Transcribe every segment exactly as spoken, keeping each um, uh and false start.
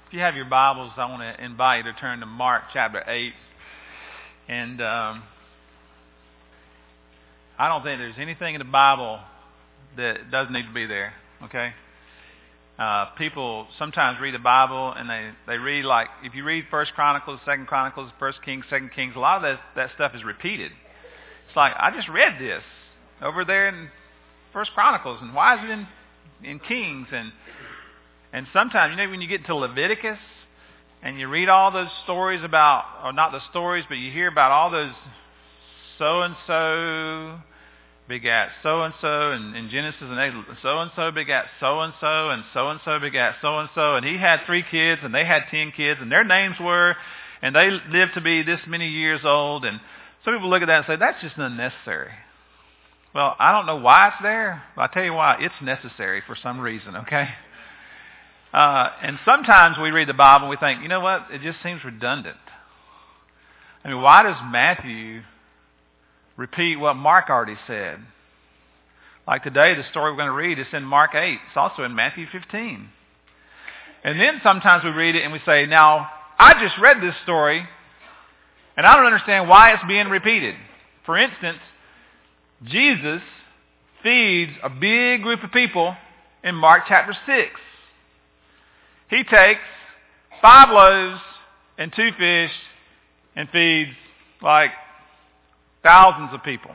If you have your Bibles, I want to invite you to turn to Mark chapter eight. And um, I don't think there's anything in the Bible that doesn't need to be there, okay? Uh, people sometimes read the Bible and they, they read like, if you read First Chronicles, Second Chronicles, First Kings, Second Kings, a lot of that, that stuff is repeated. It's like, I just read this over there in First Chronicles, and why is it in, in Kings? And And sometimes, you know, when you get to Leviticus and you read all those stories about, or not the stories, but you hear about all those so-and-so begat so-and-so, and in Genesis and so-and-so begat so-and-so, and so-and-so begat so-and-so, and he had three kids, and they had ten kids, and their names were, and they lived to be this many years old. And some people look at that and say, that's just unnecessary. Well, I don't know why it's there, but I'll tell you why. It's necessary for some reason, okay? Uh, and sometimes we read the Bible and we think, you know what, it just seems redundant. I mean, why does Matthew repeat what Mark already said? Like today, the story we're going to read is in Mark eight. It's also in Matthew fifteen. And then sometimes we read it and we say, now, I just read this story and I don't understand why it's being repeated. For instance, Jesus feeds a big group of people in Mark chapter six. He takes five loaves and two fish and feeds like thousands of people.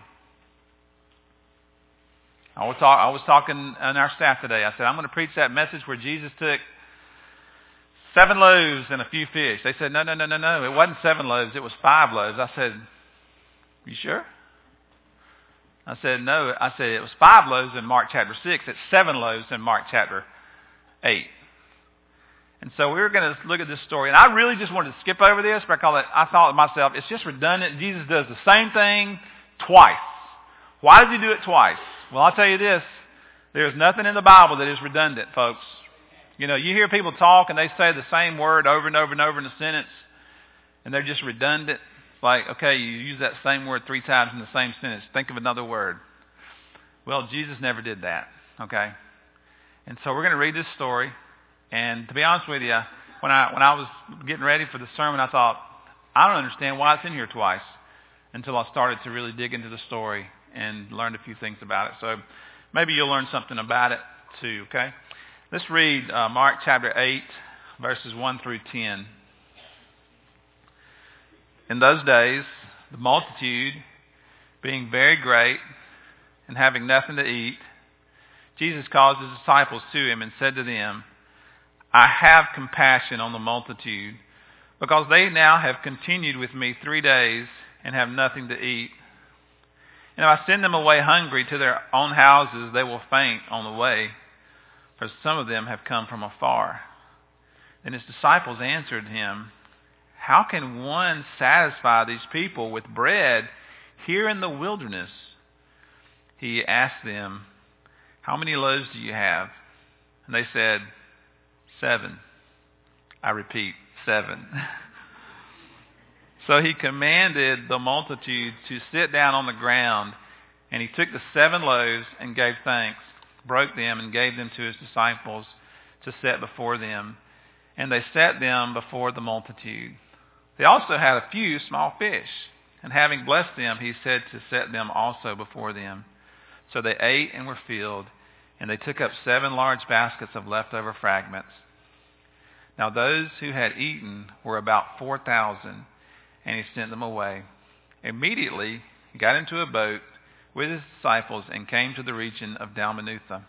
I was, talk, I was talking in our staff today. I said, I'm going to preach that message where Jesus took seven loaves and a few fish. They said, no, no, no, no, no. It wasn't seven loaves. It was five loaves. I said, you sure? I said, no. I said, it was five loaves in Mark chapter six. It's seven loaves in Mark chapter eight. And so we were going to look at this story. And I really just wanted to skip over this because I thought to myself, it's just redundant. Jesus does the same thing twice. Why does he do it twice? Well, I'll tell you this. There's nothing in the Bible that is redundant, folks. You know, you hear people talk and they say the same word over and over and over in a sentence, and they're just redundant. Like, okay, you use that same word three times in the same sentence. Think of another word. Well, Jesus never did that, okay? And so we're going to read this story. And to be honest with you, when I when I was getting ready for the sermon, I thought, I don't understand why it's in here twice, until I started to really dig into the story and learned a few things about it. So maybe you'll learn something about it too, okay? Let's read uh, Mark chapter eight, verses one through ten. In those days, the multitude being very great and having nothing to eat, Jesus called his disciples to him and said to them, I have compassion on the multitude, because they now have continued with me three days and have nothing to eat. And if I send them away hungry to their own houses, they will faint on the way, for some of them have come from afar. Then his disciples answered him, how can one satisfy these people with bread here in the wilderness? He asked them, how many loaves do you have? And they said, Seven. I repeat, seven. So he commanded the multitude to sit down on the ground, and he took the seven loaves and gave thanks, broke them and gave them to his disciples to set before them. And they set them before the multitude. They also had a few small fish, and having blessed them, he said to set them also before them. So they ate and were filled, and they took up seven large baskets of leftover fragments. Now those who had eaten were about four thousand, and he sent them away. Immediately he got into a boat with his disciples and came to the region of Dalmanutha.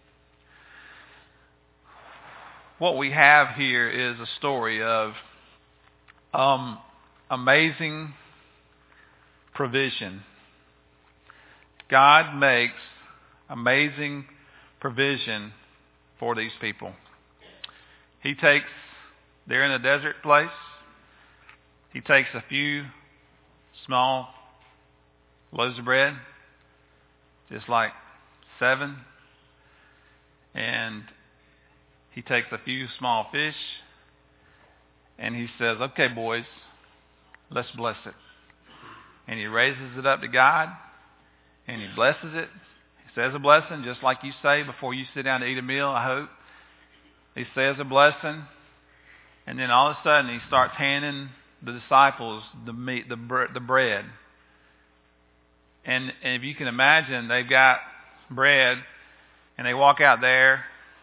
What we have here is a story of um, amazing provision. God makes amazing provision for these people. He takes, they're in a desert place. He takes a few small loaves of bread, just like seven. And he takes a few small fish. And he says, okay, boys, let's bless it. And he raises it up to God. And he blesses it. He says a blessing, just like you say before you sit down to eat a meal, I hope. He says a blessing, And then all of a sudden he starts handing the disciples the meat, the, bre- the bread. And, and if you can imagine, they've got bread, and they walk out there,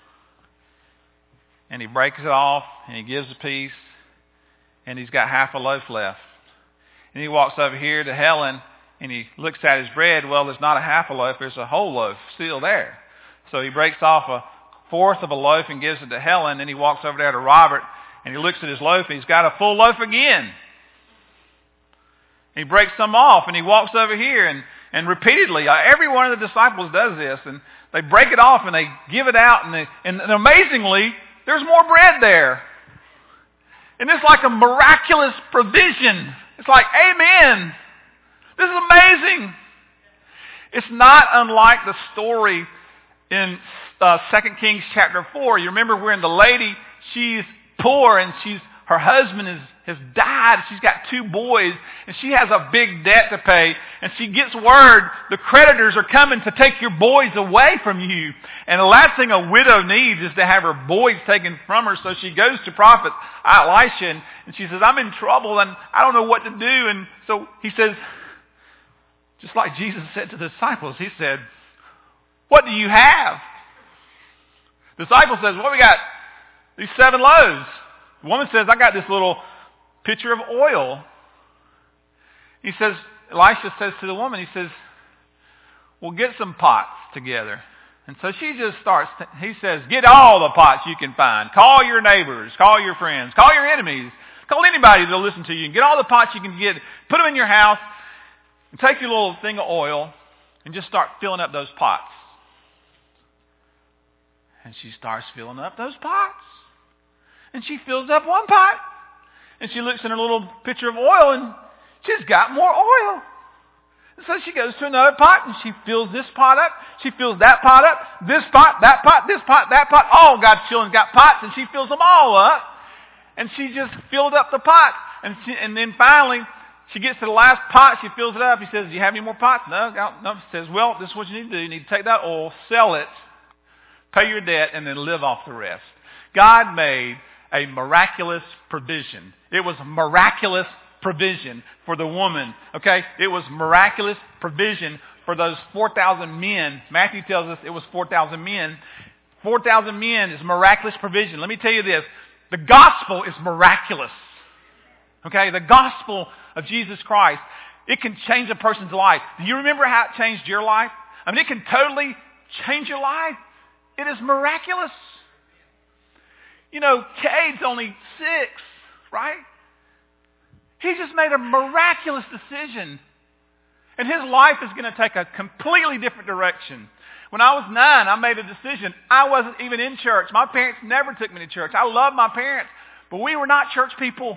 and he breaks it off, and he gives a piece, and he's got half a loaf left. And he walks over here to Helen, and he looks at his bread. Well, there's not a half a loaf, there's a whole loaf still there. So he breaks off a fourth of a loaf and gives it to Helen, and he walks over there to Robert, and he looks at his loaf, and he's got a full loaf again. He breaks some off, and he walks over here, and, and repeatedly, uh, every one of the disciples does this, and they break it off, and they give it out, and, they, and, and amazingly, there's more bread there. And it's like a miraculous provision. It's like, amen. This is amazing. It's not unlike the story in uh, Second Kings chapter four. You remember when the lady, she's poor and she's her husband is, has died. She's got two boys and she has a big debt to pay. And she gets word the creditors are coming to take your boys away from you. And the last thing a widow needs is to have her boys taken from her. So she goes to prophet Elisha and, and she says, I'm in trouble and I don't know what to do. And so he says, just like Jesus said to the disciples, he said, what do you have? The disciple says, well, we got these seven loaves. The woman says, I got this little pitcher of oil. He says, Elisha says to the woman, he says, well, get some pots together. And so she just starts, he says, get all the pots you can find. Call your neighbors, call your friends, call your enemies, call anybody that'll listen to you. And get all the pots you can get, put them in your house, and take your little thing of oil, and just start filling up those pots. And she starts filling up those pots. And she fills up one pot. And she looks in her little pitcher of oil and she's got more oil. And so she goes to another pot and she fills this pot up. She fills that pot up. This pot, that pot, this pot, that pot. All God's children's got pots and she fills them all up. And she just filled up the pot. And, she, and then finally she gets to the last pot. She fills it up. He says, do you have any more pots? No. no. She says, well, this is what you need to do. You need to take that oil, sell it, pay your debt, and then live off the rest. God made a miraculous provision. It was miraculous provision for the woman. Okay? It was miraculous provision for those four thousand men. Matthew tells us it was four thousand men. four thousand men is miraculous provision. Let me tell you this. The gospel is miraculous. Okay? The gospel of Jesus Christ. It can change a person's life. Do you remember how it changed your life? I mean, it can totally change your life. It is miraculous. You know, Cade's only six, right? He just made a miraculous decision. And his life is going to take a completely different direction. When I was nine, I made a decision. I wasn't even in church. My parents never took me to church. I love my parents, but we were not church people.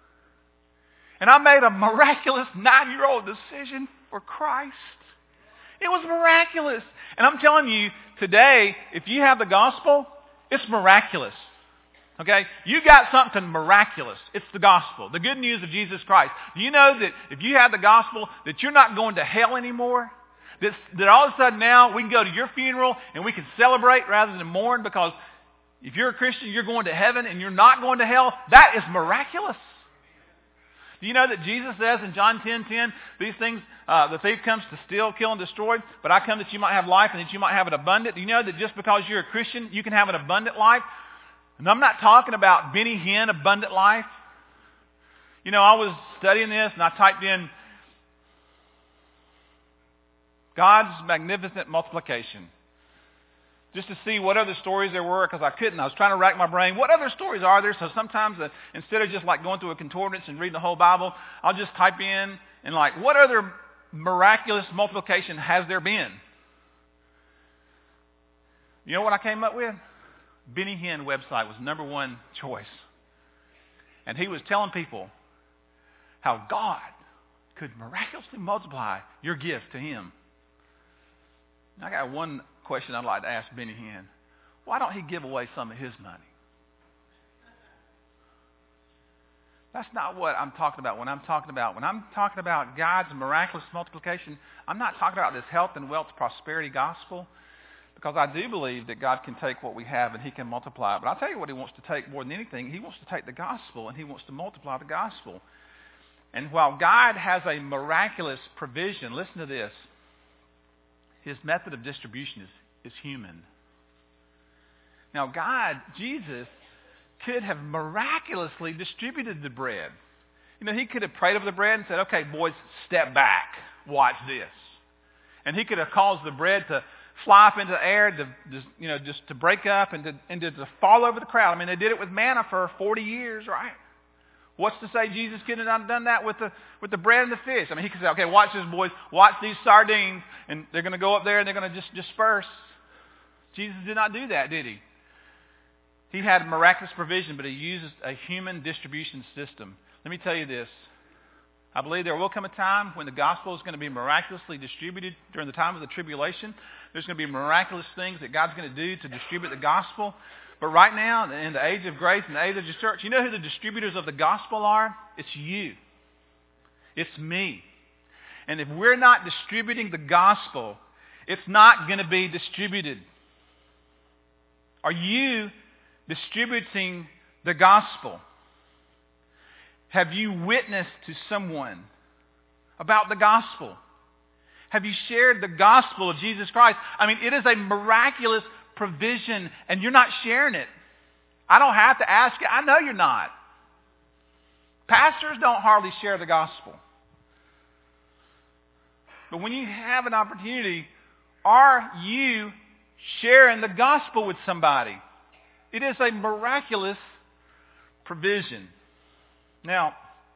And I made a miraculous nine-year-old decision for Christ. It was miraculous. And I'm telling you, today, if you have the gospel, it's miraculous. Okay? You got something miraculous. It's the gospel. The good news of Jesus Christ. Do you know that if you have the gospel, that you're not going to hell anymore? That, that all of a sudden now we can go to your funeral and we can celebrate rather than mourn, because if you're a Christian, you're going to heaven and you're not going to hell. That is miraculous. Do you know that Jesus says in John ten ten, these things, uh, the thief comes to steal, kill, and destroy, but I come that you might have life and that you might have it abundant. Do you know that just because you're a Christian, you can have an abundant life? And I'm not talking about Benny Hinn abundant life. You know, I was studying this and I typed in God's magnificent multiplication, just to see what other stories there were, because I couldn't. I was trying to rack my brain. What other stories are there? So sometimes uh, instead of just like going through a concordance and reading the whole Bible, I'll just type in and like, what other miraculous multiplication has there been? You know what I came up with? Benny Hinn website was number one choice. And he was telling people how God could miraculously multiply your gift to him. I got one question I'd like to ask Benny Hinn. Why don't he give away some of his money? That's not what I'm talking about. When I'm talking about when I'm talking about God's miraculous multiplication, I'm not talking about this health and wealth prosperity gospel. Because I do believe that God can take what we have and he can multiply it. But I'll tell you what he wants to take more than anything. He wants to take the gospel and he wants to multiply the gospel. And while God has a miraculous provision, listen to this. His method of distribution is, is human. Now God, Jesus, could have miraculously distributed the bread. You know, he could have prayed over the bread and said, okay, boys, step back. Watch this. And he could have caused the bread to fly up into the air, to, just, you know, just to break up and, to, and to, to fall over the crowd. I mean, they did it with manna for forty years, right? What's to say Jesus couldn't have done that with the with the bread and the fish? I mean, he could say, okay, watch this, boys. Watch these sardines, and they're going to go up there and they're going to just disperse. Jesus did not do that, did he? He had miraculous provision, but he uses a human distribution system. Let me tell you this. I believe there will come a time when the gospel is going to be miraculously distributed during the time of the tribulation. There's going to be miraculous things that God's going to do to distribute the gospel. But right now, in the age of grace and the age of the church, you know who the distributors of the gospel are? It's you. It's me. And if we're not distributing the gospel, it's not going to be distributed. Are you distributing the gospel? Have you witnessed to someone about the gospel? Have you shared the gospel of Jesus Christ? I mean, it is a miraculous provision, and you're not sharing it. I don't have to ask you. I know you're not. Pastors don't hardly share the gospel. But when you have an opportunity, are you sharing the gospel with somebody? It is a miraculous provision. Now,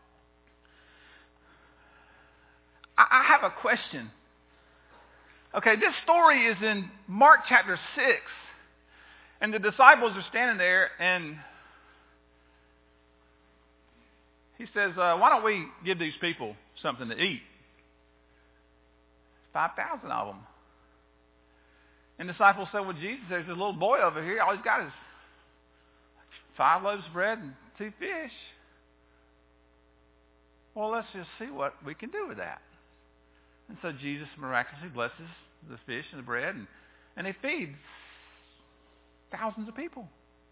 I have a question. Okay, this story is in Mark chapter six. And the disciples are standing there, and he says, uh, why don't we give these people something to eat? five thousand of them. And the disciples said, well, Jesus, there's a little boy over here. All he's got is five loaves of bread and two fish. Well, let's just see what we can do with that. And so Jesus miraculously blesses the fish and the bread, and, and he feeds thousands of people.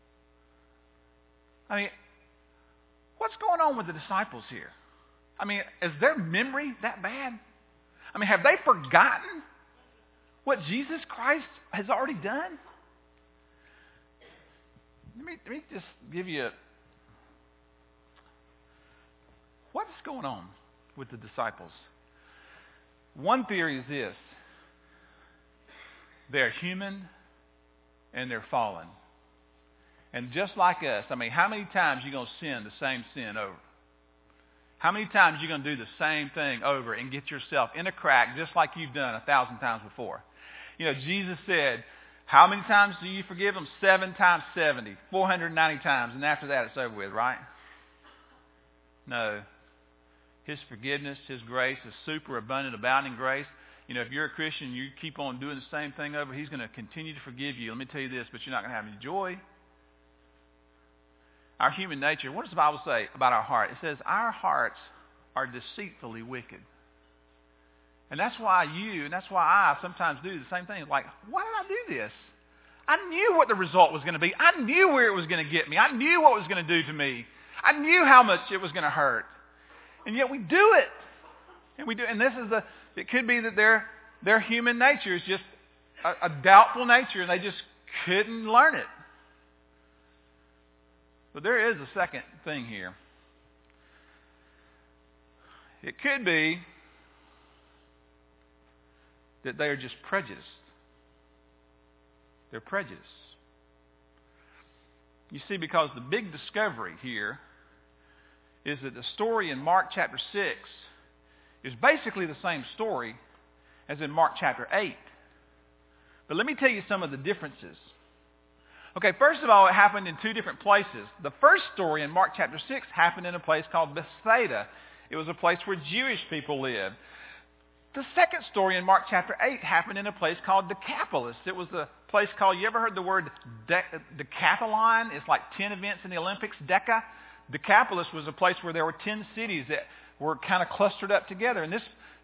I mean, what's going on with the disciples here? I mean, is their memory that bad? I mean, have they forgotten what Jesus Christ has already done? Let me, let me just give you a... What's going on with the disciples? One theory is this. They're human and they're fallen. And just like us, I mean, how many times are you going to sin the same sin over? How many times are you going to do the same thing over and get yourself in a crack just like you've done a thousand times before? You know, Jesus said, how many times do you forgive them? Seven times seventy, four hundred ninety times, and after that it's over with, right? No. His forgiveness, His grace is super abundant, abounding grace. You know, if you're a Christian, you keep on doing the same thing over, He's going to continue to forgive you. Let me tell you this, but you're not going to have any joy. Our human nature, what does the Bible say about our heart? It says our hearts are deceitfully wicked. And that's why you, and that's why I sometimes do the same thing. Like, why did I do this? I knew what the result was going to be. I knew where it was going to get me. I knew what it was going to do to me. I knew how much it was going to hurt. And yet we do it. And we do, and this is the, it could be that their, their human nature is just a, a doubtful nature and they just couldn't learn it. But there is a second thing here. It could be that they are just prejudiced. They're prejudiced. You see, because the big discovery here is that the story in Mark chapter six is basically the same story as in Mark chapter eight. But let me tell you some of the differences. Okay, first of all, it happened in two different places. The first story in Mark chapter six happened in a place called Bethsaida. It was a place where Jewish people lived. The second story in Mark chapter eight happened in a place called Decapolis. It was a place called, you ever heard the word de- decathlon? It's like ten events in the Olympics, Deca. Decapolis was a place where there were ten cities that were kind of clustered up together. And this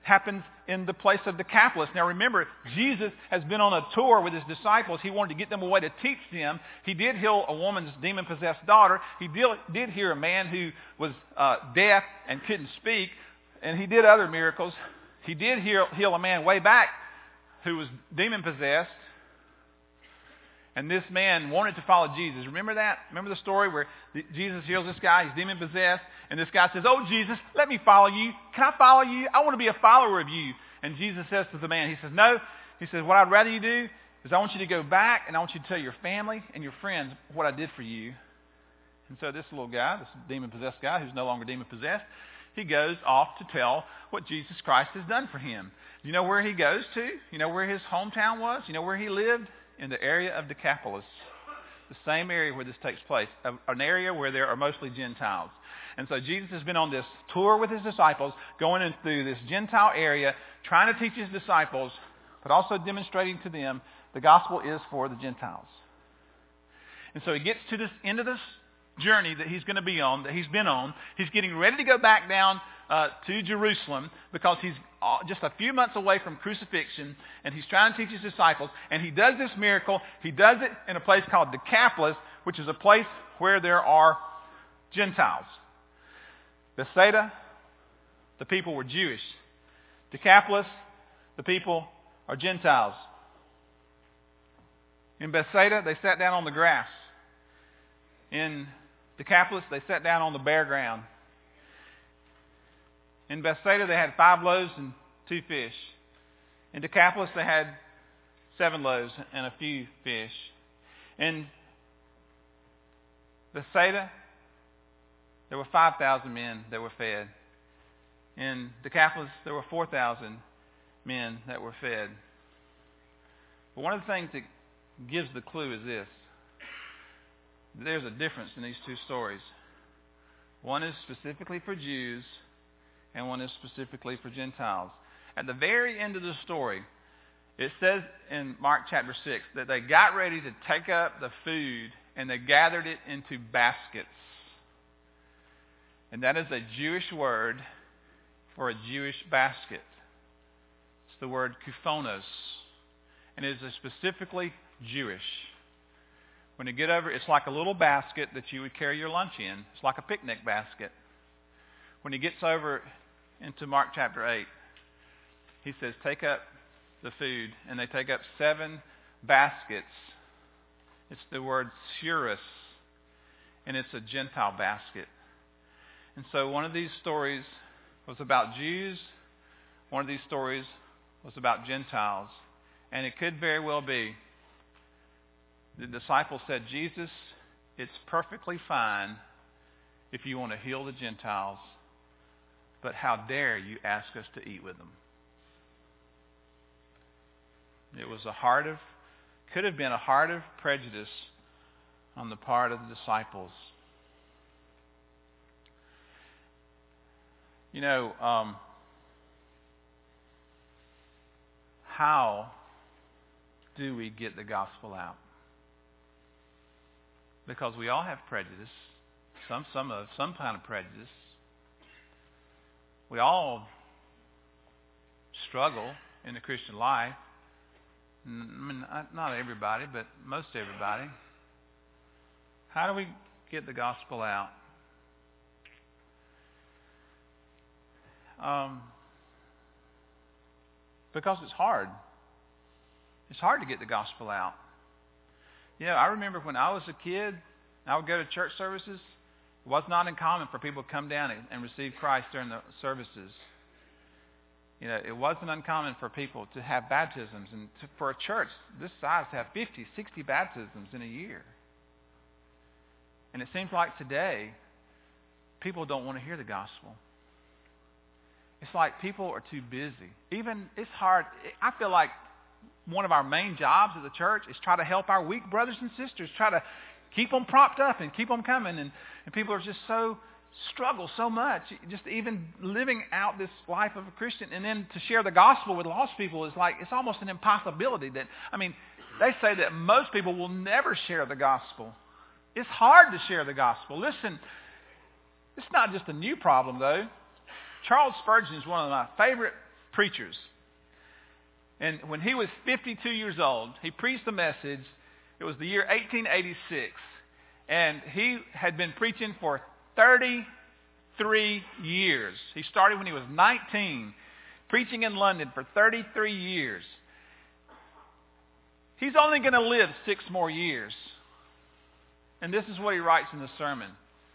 happens in the place of Decapolis. Now remember, Jesus has been on a tour with his disciples. He wanted to get them a way to teach them. He did heal a woman's demon-possessed daughter. He did, did heal a man who was uh, deaf and couldn't speak. And he did other miracles. He did heal, heal a man way back who was demon-possessed. And this man wanted to follow Jesus. Remember that? Remember the story where Jesus heals this guy? He's demon-possessed. And this guy says, "Oh, Jesus, let me follow you. Can I follow you? I want to be a follower of you." And Jesus says to the man, he says, "No." He says, "What I'd rather you do is I want you to go back and I want you to tell your family and your friends what I did for you." And so this little guy, this demon-possessed guy who's no longer demon-possessed, he goes off to tell what Jesus Christ has done for him. You know where he goes to? You know where his hometown was? You know where he lived? In the area of Decapolis, the same area where this takes place, an area where there are mostly Gentiles. And so Jesus has been on this tour with his disciples, going in through this Gentile area, trying to teach his disciples, but also demonstrating to them the gospel is for the Gentiles. And so he gets to this end of this journey that he's going to be on, that he's been on. He's getting ready to go back down uh, to Jerusalem because he's just a few months away from crucifixion, and he's trying to teach his disciples. And he does this miracle. He does it in a place called Decapolis, which is a place where there are Gentiles. Bethsaida, the people were Jewish. Decapolis, the people are Gentiles. In Bethsaida, they sat down on the grass. In Decapolis, they sat down on the bare ground. In Bethsaida, they had five loaves and two fish. In Decapolis, they had seven loaves and a few fish. In Bethsaida, there were five thousand men that were fed. In Decapolis, there were four thousand men that were fed. But one of the things that gives the clue is this. There's a difference in these two stories. One is specifically for Jews, and one is specifically for Gentiles. At the very end of the story, it says in Mark chapter six that they got ready to take up the food and they gathered it into baskets. And that is a Jewish word for a Jewish basket. It's the word kuphonos. And it is specifically Jewish. When you get over, it's like a little basket that you would carry your lunch in. It's like a picnic basket. When he gets over into Mark chapter eight, he says, take up the food. And they take up seven baskets. It's the word surus, and it's a Gentile basket. And so one of these stories was about Jews. One of these stories was about Gentiles. And it could very well be the disciples said, Jesus, it's perfectly fine if you want to heal the Gentiles, but how dare you ask us to eat with them? It was a heart of, could have been a heart of prejudice on the part of the disciples. You know, um, how do we get the gospel out? Because we all have prejudice, some some of some kind of prejudice. We all struggle in the Christian life. I mean, not everybody, but most everybody. How do we get the gospel out? Um, because it's hard. It's hard to get the gospel out. You know, I remember when I was a kid, I would go to church services. It was not uncommon for people to come down and, and receive Christ during the services. You know, it wasn't uncommon for people to have baptisms, and to, for a church this size to have fifty, sixty baptisms in a year. And it seems like today, people don't want to hear the gospel. It's like people are too busy. Even, it's hard. I feel like one of our main jobs at the church is try to help our weak brothers and sisters, try to keep them propped up and keep them coming. And, and people are just so, struggle so much, just even living out this life of a Christian. And then to share the gospel with lost people is like, it's almost an impossibility. That I mean, they say that most people will never share the gospel. It's hard to share the gospel. Listen, it's not just a new problem, though. Charles Spurgeon is one of my favorite preachers. And when he was fifty-two years old, he preached a message. It was the year eighteen eighty-six. And he had been preaching for thirty-three years. He started when he was nineteen, preaching in London for thirty-three years. He's only going to live six more years. And this is what he writes in the sermon.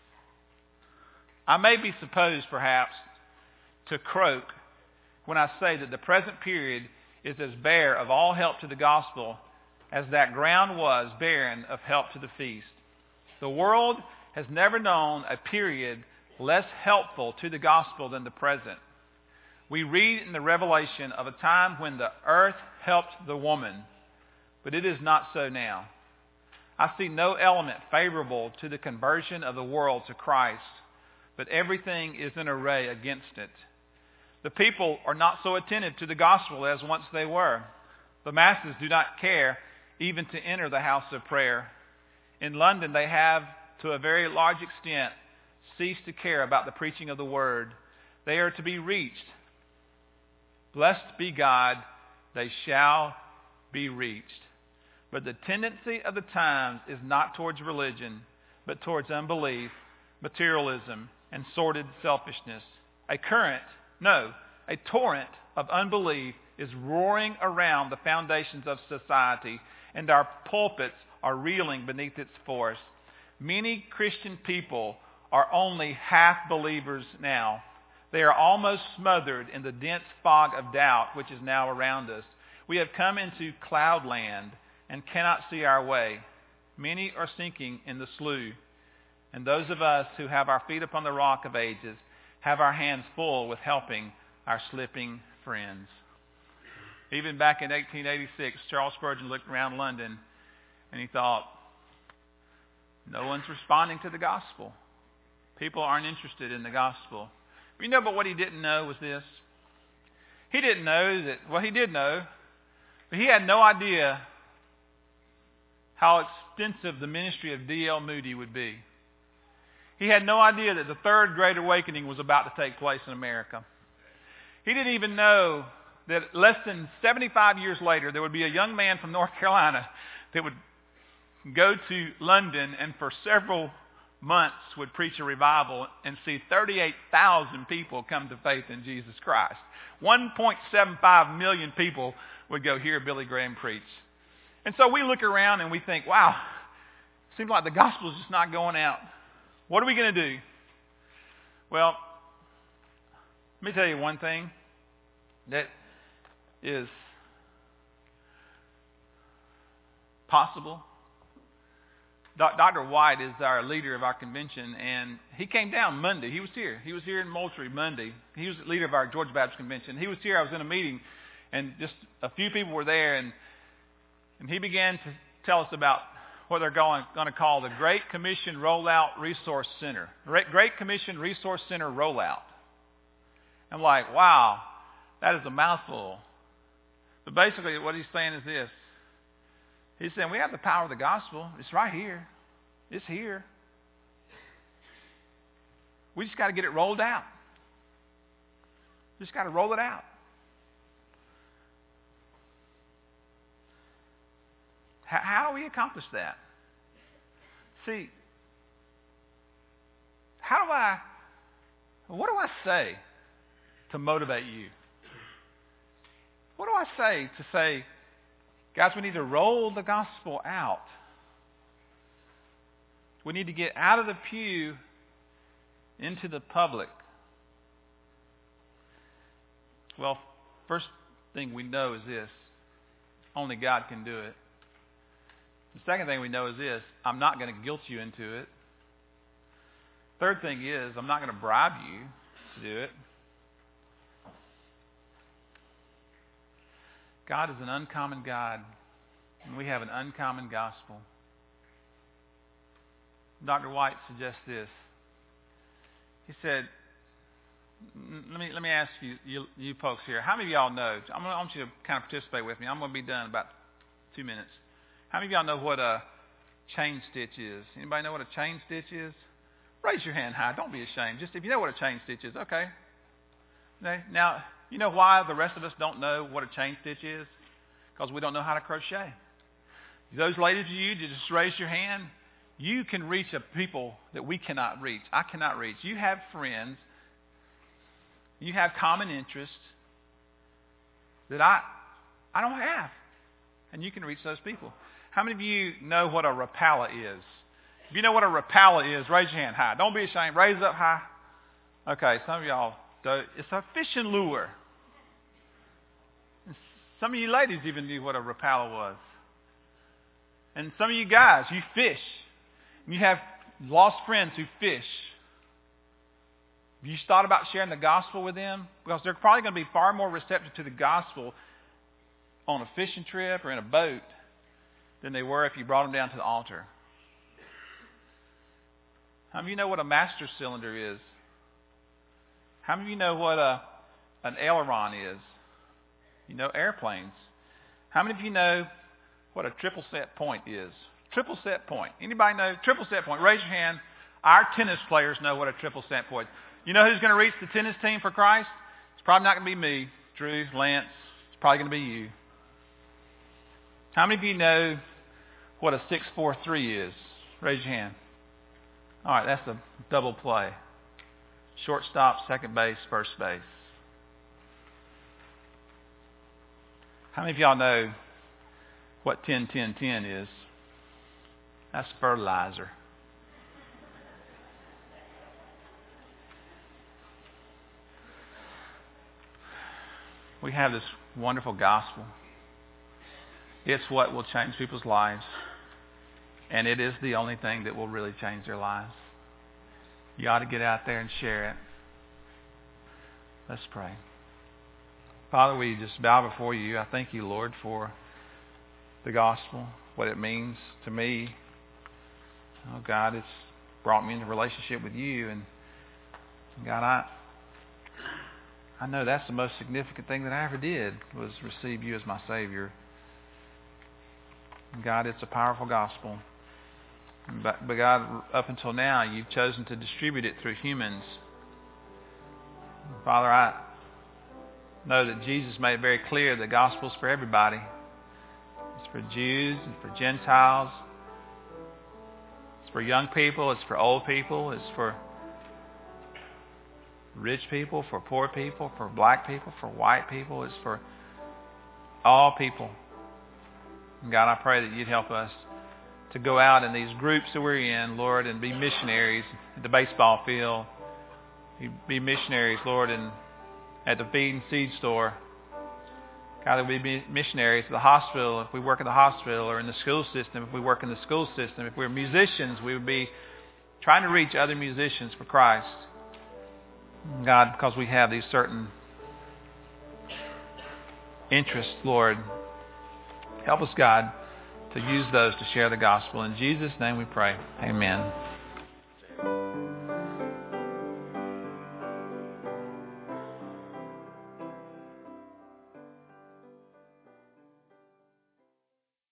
I may be supposed, perhaps, to croak when I say that the present period is as bare of all help to the gospel as that ground was barren of help to the feast. The world has never known a period less helpful to the gospel than the present. We read in the Revelation of a time when the earth helped the woman, but it is not so now. I see no element favorable to the conversion of the world to Christ, but everything is in array against it. The people are not so attentive to the gospel as once they were. The masses do not care even to enter the house of prayer. In London, they have, to a very large extent, ceased to care about the preaching of the word. They are to be reached. Blessed be God, they shall be reached. But the tendency of the times is not towards religion, but towards unbelief, materialism, and sordid selfishness. A current, no, a torrent of unbelief is roaring around the foundations of society, and our pulpits are reeling beneath its force. Many Christian people are only half believers now. They are almost smothered in the dense fog of doubt which is now around us. We have come into cloudland and cannot see our way. Many are sinking in the slough. And those of us who have our feet upon the rock of ages have our hands full with helping our slipping friends. Even back in eighteen eighty-six, Charles Spurgeon looked around London and he thought, no one's responding to the gospel. People aren't interested in the gospel. But you know, but what he didn't know was this. He didn't know that, well, he did know, but he had no idea how extensive the ministry of D L Moody would be. He had no idea that the third Great Awakening was about to take place in America. He didn't even know that less than seventy-five years later, there would be a young man from North Carolina that would go to London and for several months would preach a revival and see thirty-eight thousand people come to faith in Jesus Christ. one point seven five million people would go hear Billy Graham preach. And so we look around and we think, wow, it seems like the gospel is just not going out. What are we going to do? Well, let me tell you one thing that is possible. Doctor White is our leader of our convention, and he came down Monday. He was here. He was here in Moultrie Monday. He was the leader of our Georgia Baptist Convention. He was here. I was in a meeting, and just a few people were there, and and he began to tell us about what they're going, going to call the Great Commission Rollout Resource Center. Great Commission Resource Center Rollout. I'm like, wow, that is a mouthful. But basically what he's saying is this. He's saying we have the power of the gospel. It's right here. It's here. We just got to get it rolled out. Just got to roll it out. How, how do we accomplish that? See, how do I, what do I say to motivate you? What do I say to say, guys, we need to roll the gospel out. We need to get out of the pew into the public. Well, first thing we know is this. Only God can do it. The second thing we know is this. I'm not going to guilt you into it. Third thing is, I'm not going to bribe you to do it. God is an uncommon God, and we have an uncommon gospel. Doctor White suggests this. He said, let me let me ask you, you, you folks here, how many of y'all know, I'm gonna, I want you to kind of participate with me. I'm going to be done in about two minutes. How many of y'all know what a chain stitch is? Anybody know what a chain stitch is? Raise your hand high. Don't be ashamed. Just if you know what a chain stitch is, okay. Now, You know why the rest of us don't know what a chain stitch is? Because we don't know how to crochet. Those ladies of you, just raise your hand. You can reach a people that we cannot reach. I cannot reach. You have friends. You have common interests that I, I don't have. And you can reach those people. How many of you know what a Rapala is? If you know what a Rapala is, raise your hand high. Don't be ashamed. Raise it up high. Okay, some of y'all, it's a fishing lure. Some of you ladies even knew what a Rapala was. And some of you guys, you fish. You have lost friends who fish. Have you thought about sharing the gospel with them? Because they're probably going to be far more receptive to the gospel on a fishing trip or in a boat than they were if you brought them down to the altar. How many of you know what a master cylinder is? How many of you know what a, an aileron is? You know airplanes. How many of you know what a triple set point is? Triple set point. Anybody know triple set point? Raise your hand. Our tennis players know what a triple set point is. You know who's going to reach the tennis team for Christ? It's probably not going to be me, Drew, Lance. It's probably going to be you. How many of you know what a six four three is? Raise your hand. All right, that's a double play. Shortstop, second base, first base. How many of y'all know what ten ten ten is? That's fertilizer. We have this wonderful gospel. It's what will change people's lives. And it is the only thing that will really change their lives. You ought to get out there and share it. Let's pray. Father, we just bow before you. I thank you, Lord, for the gospel, what it means to me. Oh, God, it's brought me into a relationship with you. And God, I I know that's the most significant thing that I ever did was receive you as my Savior. And God, it's a powerful gospel. But, but God, up until now, you've chosen to distribute it through humans. Father, I know that Jesus made it very clear the gospel is for everybody. It's for Jews and for Gentiles. It's for young people. It's for old people. It's for rich people, for poor people, for black people, for white people. It's for all people. And God, I pray that you'd help us to go out in these groups that we're in, Lord, and be missionaries at the baseball field. Be missionaries, Lord, in, at the feed and seed store. God, that we be missionaries at the hospital if we work in the hospital, or in the school system if we work in the school system. If we're musicians, we would be trying to reach other musicians for Christ. God, because we have these certain interests, Lord, help us, God, to use those to share the gospel. In Jesus' name we pray. Amen.